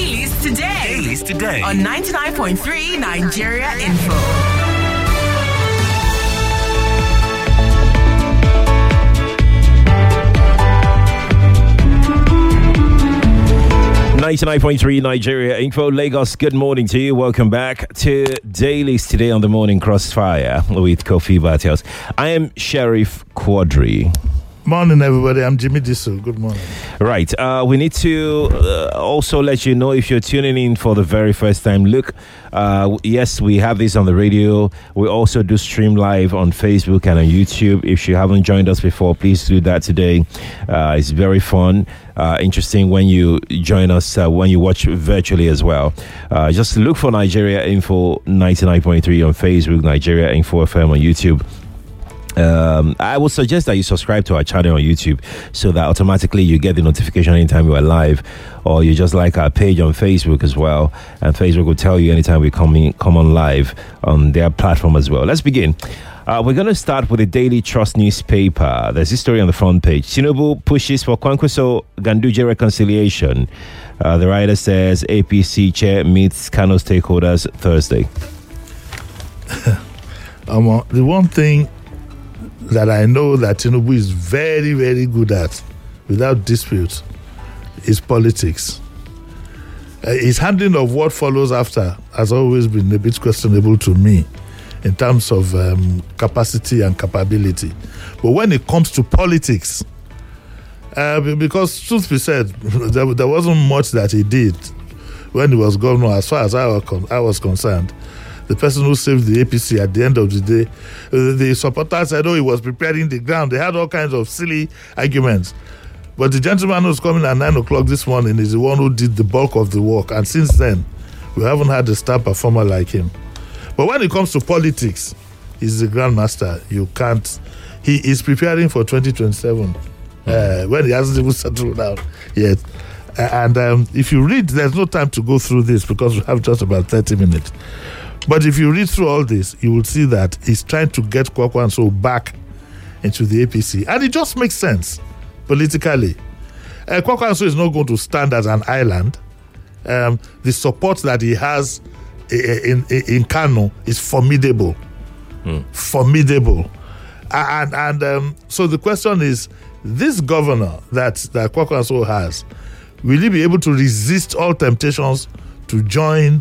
Dailies today. On 99.3 Nigeria Info. 99.3 Nigeria Info. Lagos, good morning to you. Welcome back to Dailies today on the Morning Crossfire with Kofi Batios. I am Sheriff Quadri. Morning, everybody. I'm Jimmy Disso. Good morning. Right. We need to also let you know, if you're tuning in for the very first time, look, yes, we have this on the radio. We also do stream live on Facebook and on YouTube. If you haven't joined us before, please do that today. It's very fun. Interesting when you join us, when you watch virtually as well. Just look for Nigeria Info 99.3 on Facebook, Nigeria Info FM on YouTube. I would suggest that you subscribe to our channel on YouTube so that automatically you get the notification anytime we're live, or you just like our page on Facebook as well, and Facebook will tell you anytime we come on live on their platform as well. Let's begin. We're going to start with the Daily Trust newspaper. There's this story on the front page. Tinubu pushes for Kwankwaso Ganduje reconciliation. The writer says APC chair meets Kano stakeholders Thursday. The one thing that I know that Tinubu is very, very good at, without dispute, is politics. His handling of what follows after has always been a bit questionable to me in terms of capacity and capability. But when it comes to politics, because truth be said, there wasn't much that he did when he was governor, as far as I was concerned. The person who saved the APC at the end of the day, the supporters said, he was preparing the ground. They had all kinds of silly arguments. But the gentleman who's coming at 9 o'clock this morning is the one who did the bulk of the work. And since then, we haven't had a star performer like him. But when it comes to politics, he's the grandmaster. You can't. He is preparing for 2027 when he hasn't even settled down yet. And if you read, there's no time to go through this because we have just about 30 minutes. But if you read through all this, you will see that he's trying to get Kwankwaso back into the APC. And it just makes sense politically. Kwankwaso is not going to stand as an island. The support that he has in Kano is formidable. Formidable. And so the question is, this governor that Kwankwaso has, will he be able to resist all temptations to join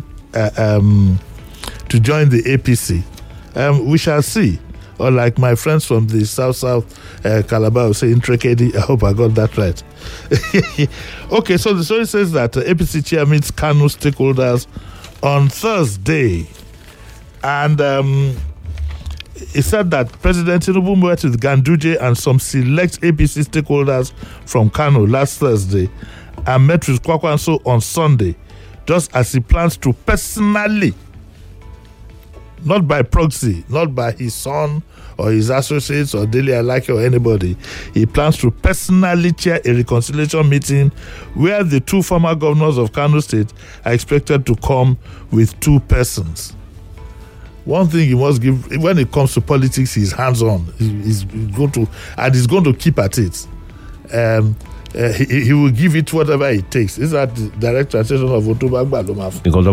the APC? We shall see. Or like my friends from the South Calabar saying Trekedi. I hope I got that right. Okay, so the story says that APC chair meets Kano stakeholders on Thursday. And it said that President Tinubu met with Ganduje and some select APC stakeholders from Kano last Thursday and met with Kwankwaso on Sunday, just as he plans to personally, not by proxy, not by his son or his associates or Dele Alake or anybody. He plans to personally chair a reconciliation meeting where the two former governors of Kano State are expected to come with two persons. One thing he must give, when it comes to politics, he's hands-on. He's going to keep at it. He will give it whatever it takes. Is that the direct translation of Otoba Gbaloma?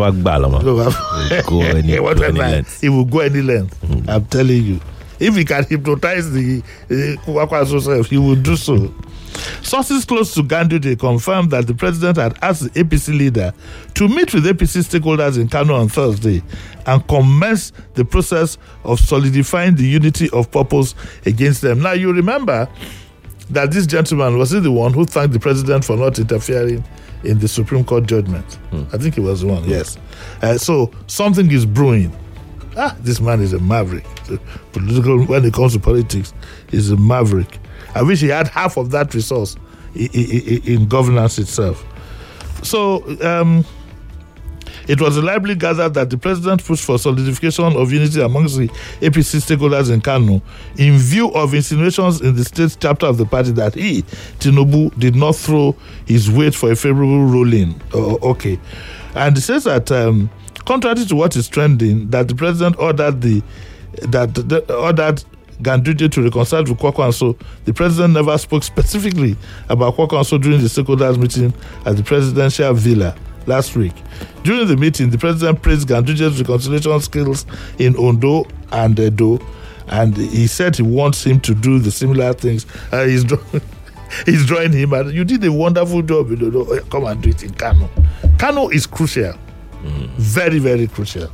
He will go any length. Mm-hmm. I'm telling you. If he can hypnotize the Kwankwaso self, he will do so. Sources close to Ganduje confirmed that the president had asked the APC leader to meet with APC stakeholders in Kano on Thursday and commence the process of solidifying the unity of purpose against them. Now, you remember that this gentleman, was he the one who thanked the president for not interfering in the Supreme Court judgment? I think he was the one, yes. So something is brewing. This man is a maverick. When it comes to politics, he's a maverick. I wish he had half of that resource in governance itself. So it was reliably gathered that the president pushed for solidification of unity amongst the APC stakeholders in Kano in view of insinuations in the state chapter of the party that he, Tinubu, did not throw his weight for a favorable ruling. Okay. And it says that contrary to what is trending, that the president ordered Ganduje to reconcile with Kwankwaso, the president never spoke specifically about Kwankwaso during the stakeholders meeting at the presidential villa last week. During the meeting, the president praised Ganduje's reconciliation skills in Ondo and Edo, and he said he wants him to do the similar things. He's drawing him, and you did a wonderful job. Come and do it in Kano. Kano is crucial, very, very crucial.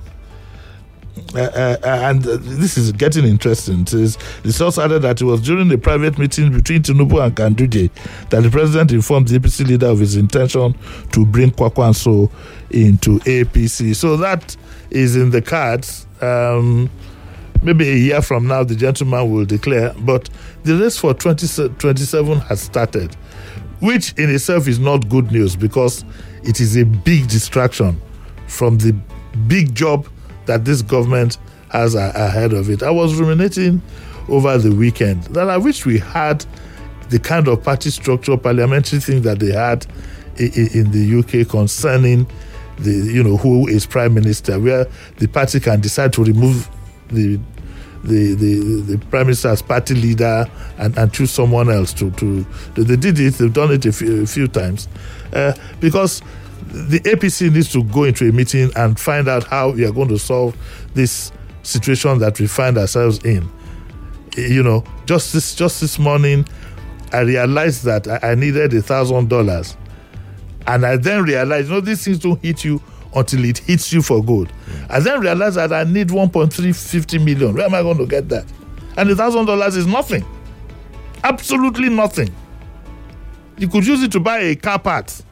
And this is getting interesting. The source added that it was during the private meeting between Tinubu and Ganduje that the president informed the APC leader of his intention to bring Kwakwanso into APC. So that is in the cards. Maybe a year from now, the gentleman will declare. But the race for 2027 has started, which in itself is not good news because it is a big distraction from the big job that this government has ahead of it. I was ruminating over the weekend that I wish we had the kind of party structure, parliamentary thing that they had in the UK concerning who is prime minister, where the party can decide to remove the prime minister as party leader and choose someone else to they did it. They've done it a few times because the APC needs to go into a meeting and find out how we are going to solve this situation that we find ourselves in. Just this morning, I realized that I needed $1,000, and I then realized, these things don't hit you until it hits you for good. I then realized that I need 1.350 million. Where am I going to get that? And $1,000 is nothing, absolutely nothing. You could use it to buy a car part.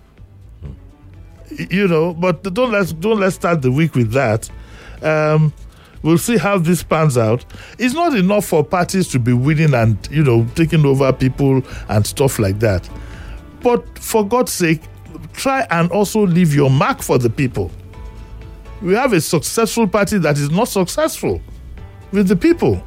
But don't let's start the week with that. We'll see how this pans out. It's not enough for parties to be winning and taking over people and stuff like that. But for God's sake, try and also leave your mark for the people. We have a successful party that is not successful with the people.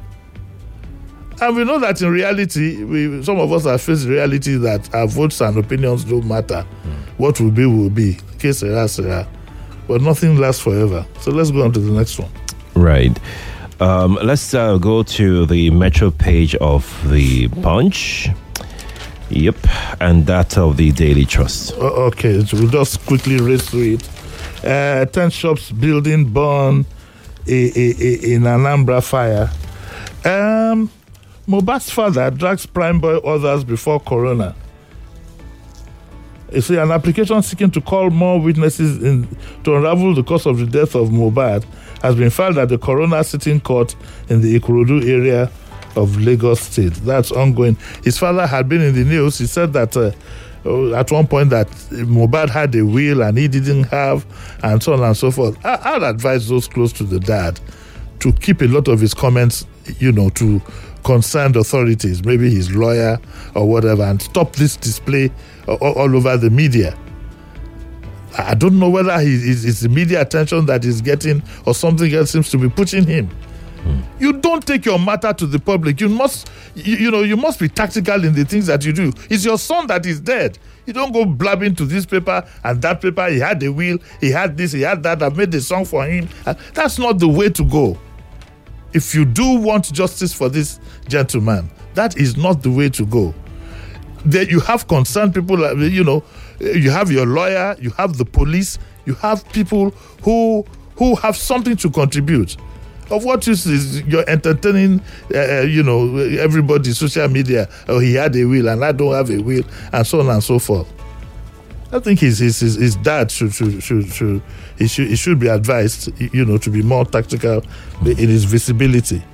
And we know that in reality, some of us have faced the reality that our votes and opinions don't matter. What will be, will be. Que sera, sera. But nothing lasts forever. So let's go on to the next one. Right. Let's go to the Metro page of the Punch. Yep. And that of the Daily Trust. Okay. So we'll just quickly race through it. 10 shops building burn in Anambra fire. Mohbad's father drags prime boy others before coroner. You see, an application seeking to call more witnesses to unravel the cause of the death of Mohbad has been filed at the coroner sitting court in the Ikorodu area of Lagos State. That's ongoing. His father had been in the news. He said that at one point that Mohbad had a will and he didn't have, and so on and so forth. I'd advise those close to the dad to keep a lot of his comments, to concerned authorities, maybe his lawyer or whatever, and stop this display all over the media. I don't know whether it's the media attention that he's getting or something else seems to be pushing him. You don't take your matter to the public. You must be tactical in the things that you do. It's your son that is dead. You don't go blabbing to this paper and that paper. He had a will, he had this, he had that. I've made a song for him. That's not the way to go. If you do want justice for this gentleman, that is not the way to go. There you have concerned people, you have your lawyer, you have the police, you have people who have something to contribute. Of what use is you're entertaining, everybody, social media, he had a will and I don't have a will, and so on and so forth. I think his dad should be advised, to be more tactical in his visibility.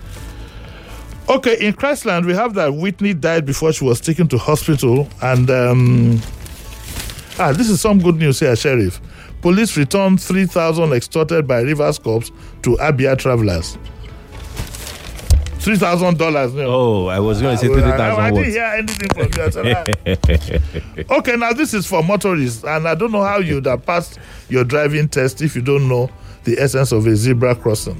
Okay, in Christland, we have that Whitney died before she was taken to hospital, and this is some good news here, Sheriff. Police returned 3,000 extorted by Rivers Corps to Abia travelers. $3,000. Oh, I was going to say 3,000. I didn't hear anything from you. Okay, now this is for motorists, and I don't know how you'd have passed your driving test if you don't know the essence of a zebra crossing.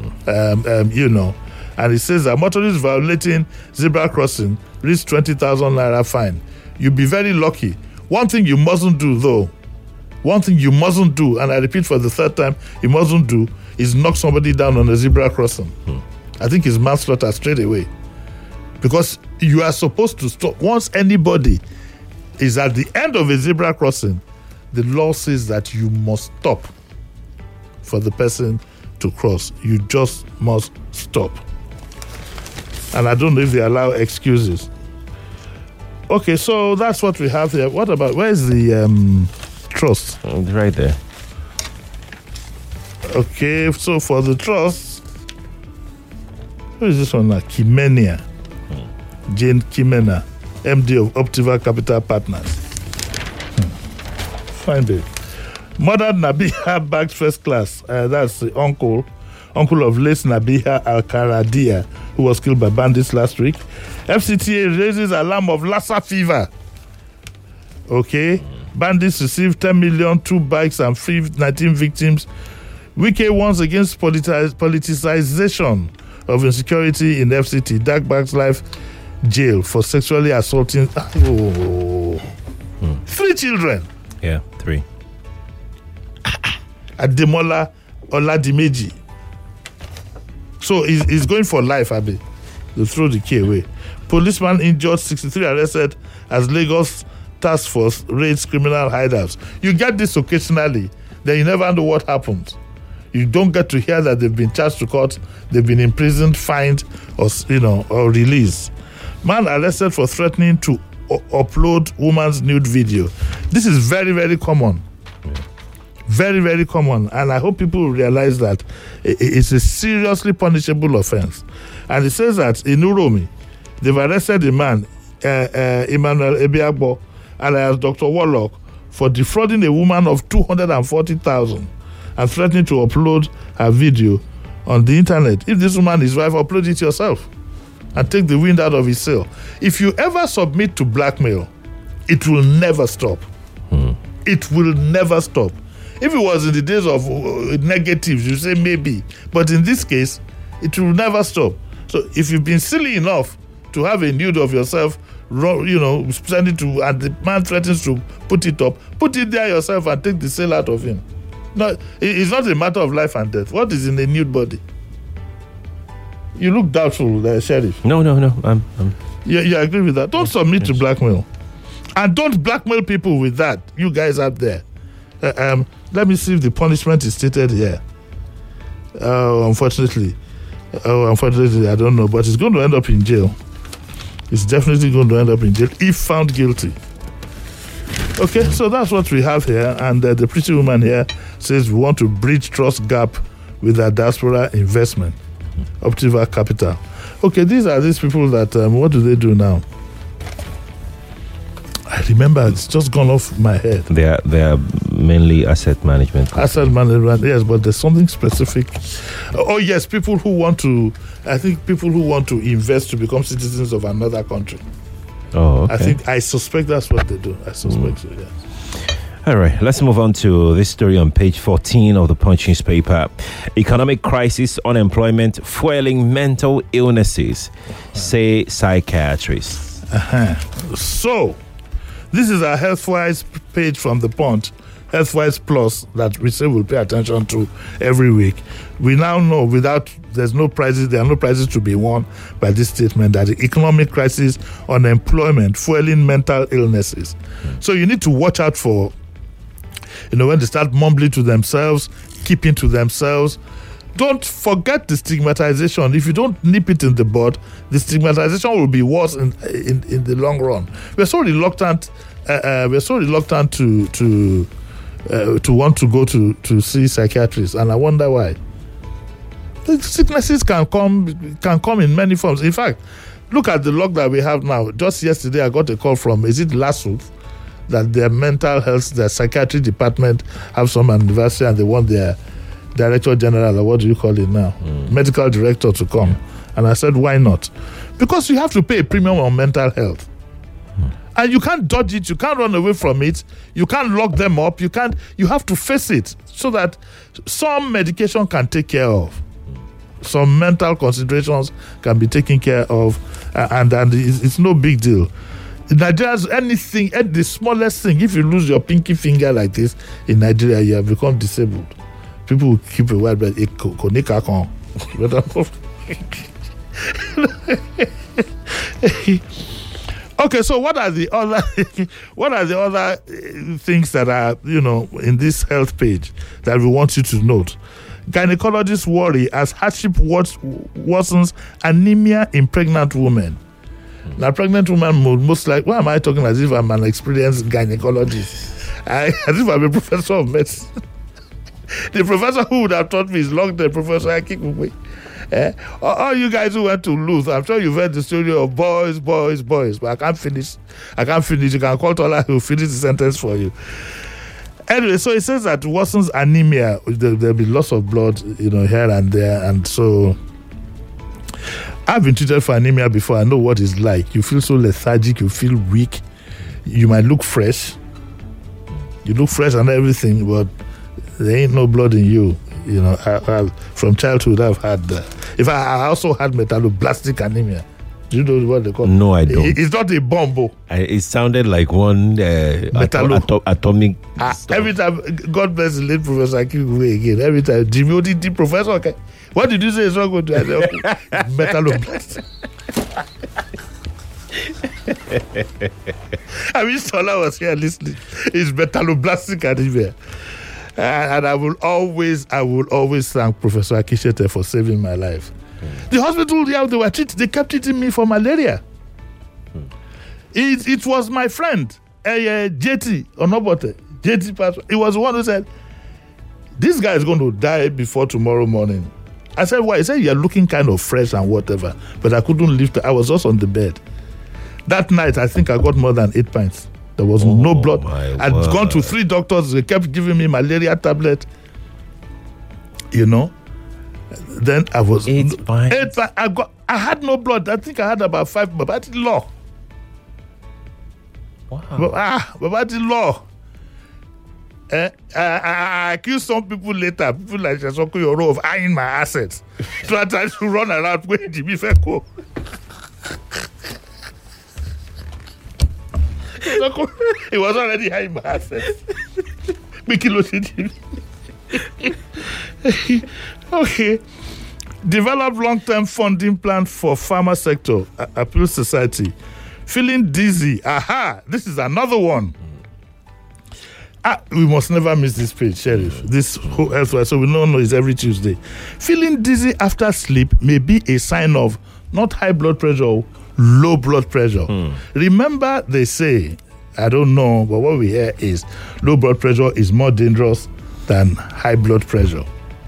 And it says that motorists violating zebra crossing risk 20,000 naira fine. You'll be very lucky. One thing you mustn't do, though, and I repeat for the third time, you mustn't do, is knock somebody down on a zebra crossing. I think it's manslaughter straight away. Because you are supposed to stop. Once anybody is at the end of a zebra crossing, the law says that you must stop for the person to cross. You just must stop. And I don't know if they allow excuses. Okay, so that's what we have here. What about, where's the trust? It's right there. Okay, so for the trust, who is this one now? Kimenia. Jane Kimena, MD of Optiva Capital Partners. Find it. Mother Nabiha bagged first class. That's the uncle of late Nabiha Al-Karadia, who was killed by bandits last week. FCTA raises alarm of Lassa fever. Okay. Bandits received 10 million, 2 bikes, and free 19 victims. Wike warns against politicization of insecurity in FCT. Dark Bags Life jail for sexually assaulting 3 children. Yeah, 3. Ademola Oladimeji. So he's going for life, Abi. They throw the key away. Policeman injured, 63 arrested as Lagos Task Force raids criminal hideouts. You get this occasionally, then you never know what happened. You don't get to hear that they've been charged to court, they've been imprisoned, fined, or released. Man arrested for threatening to upload woman's nude video. This is very, very common. Very, very common. And I hope people realize that it's a seriously punishable offense. And it says that in Uromi, they've arrested a man, Emmanuel Ebiagbo, alias Dr. Warlock, for defrauding a woman of 240,000 and threatening to upload her video on the internet. If this woman is wife, upload it yourself and take the wind out of his sail. If you ever submit to blackmail, it will never stop. It will never stop. If it was in the days of negatives, you say maybe. But in this case, it will never stop. So if you've been silly enough to have a nude of yourself, send it to, and the man threatens to put it up, put it there yourself and take the sale out of him. No, it's not a matter of life and death. What is in a nude body? You look doubtful, Sheriff. No. You agree with that? Don't submit to blackmail. And don't blackmail people with that, you guys out there. Let me see if the punishment is stated here. Unfortunately, I don't know, but it's going to end up in jail. It's definitely going to end up in jail if found guilty. Okay, so that's what we have here. And the pretty woman here says we want to bridge trust gap with our diaspora investment. Optiva Capital. Okay, these people that, what do they do now? I remember, it's just gone off my head. They are mainly asset management. Asset management, yes, but there's something specific. Oh yes, people who want to invest to become citizens of another country. Oh, okay. I suspect that's what they do. I suspect so, yeah. All right, let's move on to this story on page 14 of the Punch newspaper. Economic crisis, unemployment, fueling mental illnesses, say psychiatrists. So, this is our HealthWise page from the Punch, HealthWise Plus, that we say we'll pay attention to every week. We now know there are no prizes to be won by this statement that the economic crisis, unemployment, fueling mental illnesses. So you need to watch out for, when they start mumbling to themselves, keeping to themselves. Don't forget the stigmatization. If you don't nip it in the bud, the stigmatization will be worse in the long run. We're so reluctant. To want to go to see psychiatrists, and I wonder why. The sicknesses can come in many forms. In fact, look at the luck that we have now. Just yesterday, I got a call from, is it LASUT, that their mental health, their psychiatry department have some anniversary and they want their director general, or what do you call it now, medical director to come. And I said, why not? Because you have to pay a premium on mental health. And you can't dodge it, you can't run away from it, you can't lock them up, you have to face it so that some medication can take care of. Some mental considerations can be taken care of, and it's no big deal. In Nigeria, the smallest thing, if you lose your pinky finger like this, in Nigeria, you have become disabled. People will keep a wide breath. Okay, so what are the other things that are, in this health page that we want you to note? Gynecologists worry as hardship worsens anemia in pregnant women. Now, pregnant women most like, why am I talking as if I'm an experienced gynecologist? As if I'm a professor of medicine. The professor who would have taught me is long-term Professor Akikukwe. All you guys who went to Luther, I'm sure you've heard the story of boys, but I can't finish. You can call Tola, he'll finish the sentence for you. Anyway, so it says that worsens anemia. There'll be loss of blood, here and there. And so I've been treated for anemia before. I know what it's like. You feel so lethargic, you feel weak. You might look fresh. You look fresh and everything, but there ain't no blood in you. From childhood, I've had that. I also had metaloblastic anemia. Do you know what they call it? No, I don't. It's not a bomb. It sounded like one atomic. Every time, God bless the late Professor Akikukwe again. Every time, Jimmy Odidi, Professor, okay. What did you say is wrong with you? Metaloblastic. I wish Tola was here listening. It's metaloblastic anemia. And I will always thank Professor Akishete for saving my life. The hospital, they kept treating me for malaria. It was my friend, JT Onobote. JT Pastor. He was the one who said, this guy is going to die before tomorrow morning. I said, why? He said, you're looking kind of fresh and whatever. But I couldn't lift. I was just on the bed. That night, I think I got more than 8 pints. There was no blood. I'd gone to 3 doctors. They kept giving me malaria tablet. Then I was 8 pints. I had no blood. I think I had about 5. Babati law. Wow. Babati law. I accused some people later. People like Shasoko Yoro of eyeing my assets. So I tried to run around with Jimmy Feko. He was already high in my assets. Okay. Develop long-term funding plan for pharma sector. Appeal society. Feeling dizzy. Aha! This is another one. We must never miss this page, Sheriff. This whole health, so we know it's every Tuesday. Feeling dizzy after sleep may be a sign of not high blood pressure, low blood pressure. Remember, they say, I don't know, but what we hear is low blood pressure is more dangerous than high blood pressure.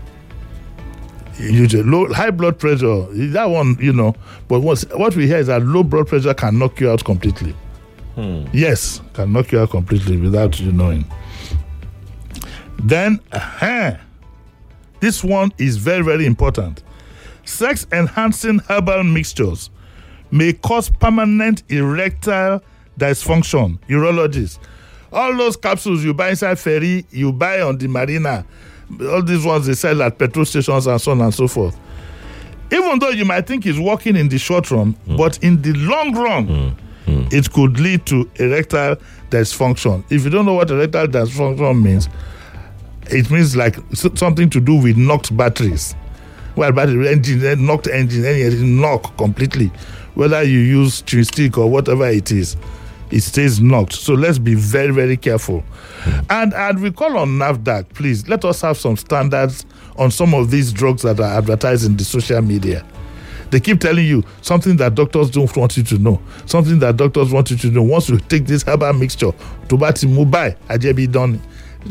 Usually, high blood pressure, that one, but what we hear is that low blood pressure can knock you out completely. Yes, can knock you out completely without you knowing. Then, this one is very, very important. Sex-enhancing herbal mixtures may cause permanent erectile dysfunction. Urologists. All those capsules you buy inside ferry, you buy on the marina, all these ones they sell at petrol stations and so on and so forth. Even though you might think it's working in the short run, but in the long run, it could lead to erectile dysfunction. If you don't know what erectile dysfunction means, it means like something to do with knocked batteries. Well, battery engine, knocked engine, and knock completely. Whether you use chewing stick or whatever it is, it stays knocked. So let's be very, very careful. And we call on NAFDAC, please, let us have some standards on some of these drugs that are advertised in the social media. They keep telling you something that doctors don't want you to know. Something that doctors want you to know. Once you take this herbal mixture, Tobati Mubai, Ajebi done.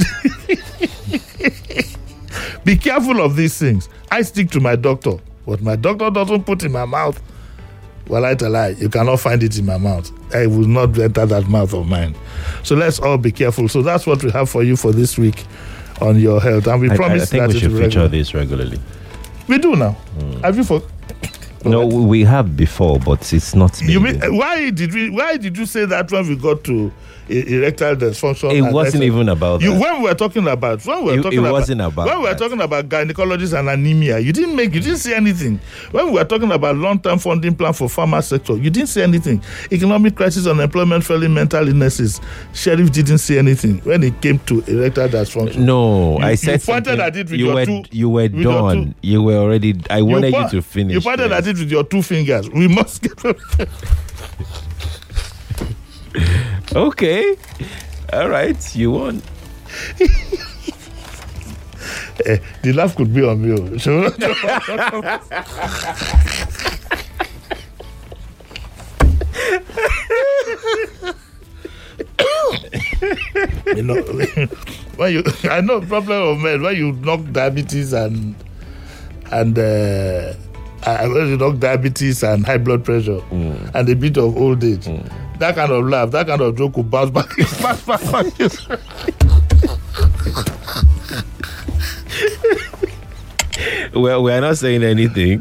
Be careful of these things. I stick to my doctor. What my doctor doesn't put in my mouth, well, I tell you, you cannot find it in my mouth. I will not enter that mouth of mine. So let's all be careful. So that's what we have for you for this week on your health. And we promise I think that we should feature this regularly. We do now. Have you forgotten? No, we have before, but it's not. You mean, why did you say that when we got to erectile dysfunction? It wasn't even about that. When we were talking about gynecologists and anemia, you didn't say anything. When we were talking about long-term funding plan for pharma sector, you didn't say anything. Economic crisis, unemployment, failing mental illnesses, Sheriff didn't say anything when it came to erectile dysfunction. No, I said you pointed at it with you were done. You were already. I wanted you to finish. You pointed at it with your 2 fingers. We must get. Okay. All right. You won. The laugh could be on me. You know, I know problem of men when you knock diabetes and when you knock diabetes and high blood pressure and a bit of old age, that kind of laugh, that kind of joke will bounce back. Well, we are not saying anything.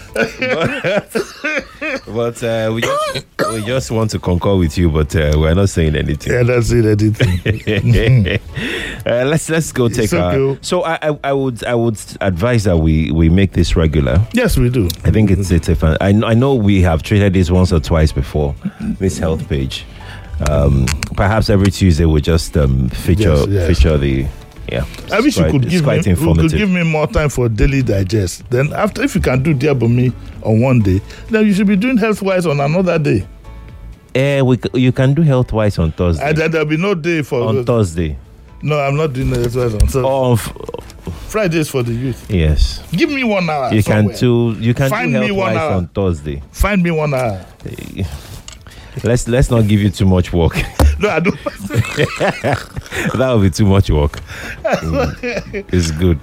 But we just want to concur with you, but we're not saying anything. Yeah, not saying anything. Let's go take okay. So I would advise that we make this regular. Yes, we do. I think it's a fun. I know we have treated this once or twice before. This health page. Perhaps every Tuesday we'll just feature the. Yeah, I wish you could give me more time for daily digest. Then after, if you can do Diabomi on one day, then you should be doing health-wise on another day. You can do health-wise on Thursday. And then there'll be no day for Thursday. No, I'm not doing health-wise on Thursday. Fridays for the youth. Yes. Give me 1 hour. You can do Find me 1 hour on Thursday. Find me 1 hour. Let's not give you too much work. No, I don't. That would be too much work. It's good.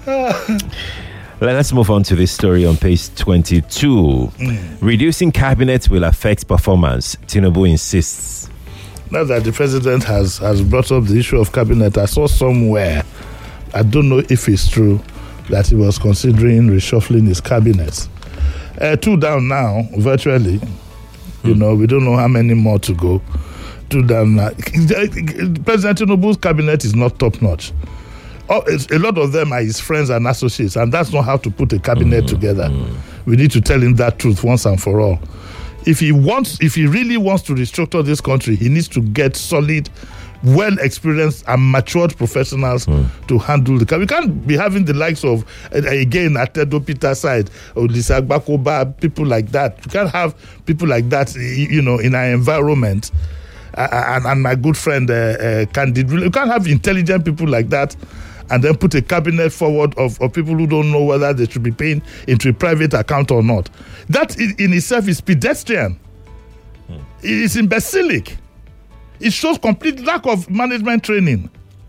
Let's move on to this story on page 22. Reducing cabinet will affect performance, Tinubu insists. Now that the president has brought up the issue of cabinet, I saw somewhere, I don't know if it's true, that he was considering reshuffling his cabinet. 2 down now, virtually. You know, we don't know how many more to go. 2 down now. President Tinubu's cabinet is not top-notch. A lot of them are his friends and associates, and that's not how to put a cabinet together. We need to tell him that truth once and for all. If he really wants to restructure this country, he needs to get solid, well-experienced and matured professionals to handle the cabinet. We can't be having the likes of, again, Atedo Peter side, or Lisa Gbakoba, people like that. We can't have people like that, in our environment. And my good friend, Candid, you can't have intelligent people like that and then put a cabinet forward of people who don't know whether they should be paying into a private account or not. That in itself is pedestrian. It is imbecilic. It shows complete lack of management training.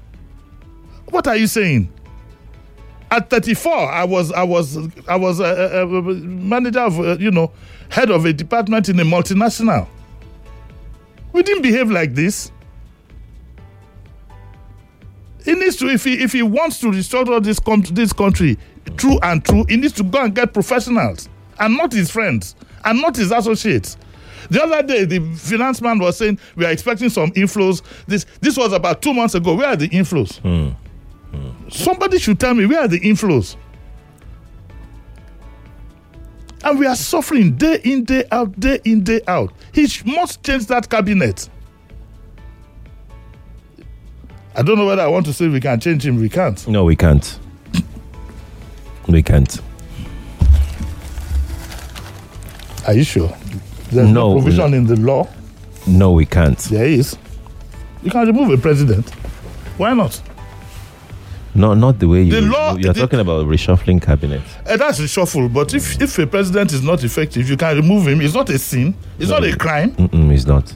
What are you saying? At 34, I was a manager of, head of a department in a multinational. We didn't behave like this. He needs to, if he wants to restructure this country, true and true, he needs to go and get professionals and not his friends and not his associates. The other day, the finance man was saying we are expecting some inflows. This was about 2 months ago. Where are the inflows? Somebody should tell me, where are the inflows? And we are suffering day in, day out, day in, day out. He must change that cabinet. I don't know whether I want to say we can change him. We can't. No, we can't. We can't. Are you sure? There's no provision in the law. No, we can't. There is. You can remove a president. Why not? No, not the way you're talking about reshuffling cabinet. That's reshuffle, but if a president is not effective, you can remove him. It's not a sin. It's not a crime. It's not.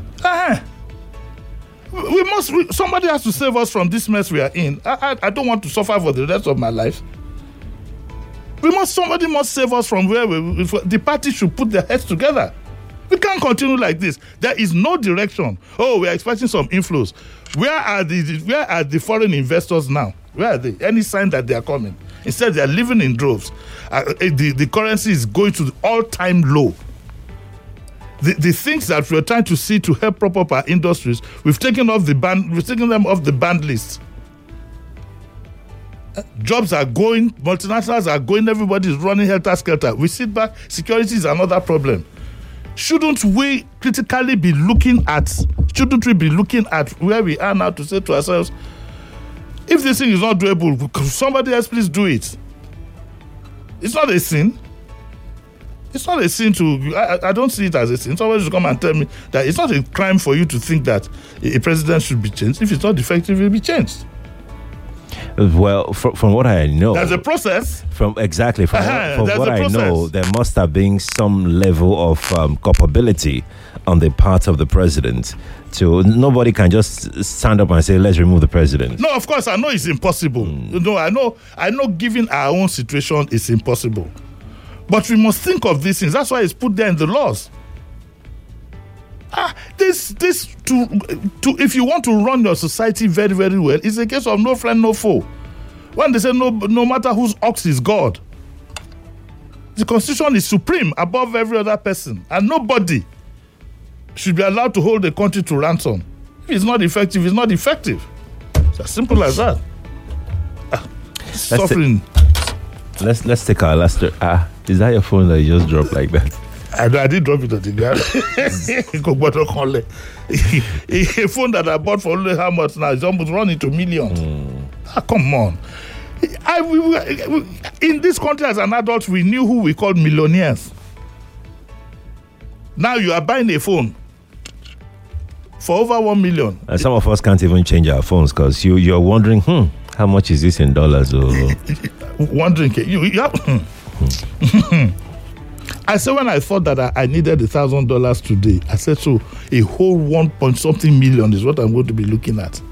Somebody has to save us from this mess we are in. I don't want to suffer for the rest of my life. Somebody must save us from where the party should put their heads together. We can't continue like this. There is no direction. Oh, we are expecting some inflows. Where are the foreign investors now? Where are they? Any sign that they are coming? Instead, they are living in droves. The currency is going to the all-time low. The things that we're trying to see to help prop up our industries, we've taken them off the banned list. Jobs are going, multinationals are going, everybody is running helter-skelter. We sit back, security is another problem. Shouldn't we critically be looking at where we are now to say to ourselves, if this thing is not doable, could somebody else please do it? It's not a sin. It's not a sin to. I don't see it as a sin. Somebody should come and tell me that it's not a crime for you to think that a president should be changed. If it's not effective, it will be changed. Well, from what I know, there's a process. From what I know, there must have been some level of culpability on the part of the president. So nobody can just stand up and say, "Let's remove the president." No, of course, I know it's impossible. I know. Given our own situation, it's impossible. But we must think of these things. That's why it's put there in the laws. If you want to run your society very, very well, it's a case of no friend, no foe. When they say no matter whose ox is God, the Constitution is supreme above every other person, and nobody should be allowed to hold the country to ransom. If it's not effective, it's not effective. It's as simple as that. Suffering. Let's take our last. Is that your phone that you just dropped like that? I did drop it on the ground. A phone that I bought for only how much now? It's almost running to millions. Come on. In this country as an adult, we knew who we called millionaires. Now you are buying a phone for over 1 million. And some of us can't even change our phones because you're wondering, how much is this in dollars? Wondering, I said when I thought that I needed $1,000 today, I said, so a whole 1 point something million is what I'm going to be looking at.